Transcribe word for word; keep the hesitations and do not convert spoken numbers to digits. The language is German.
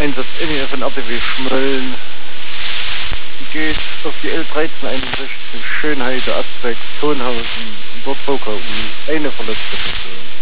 Einsatz N von R T W Schmölln. Geht auf die L dreizehn einundsechzig Schönheide Aspekt Tonhausen. Dort V K U. Eine verletzte Person.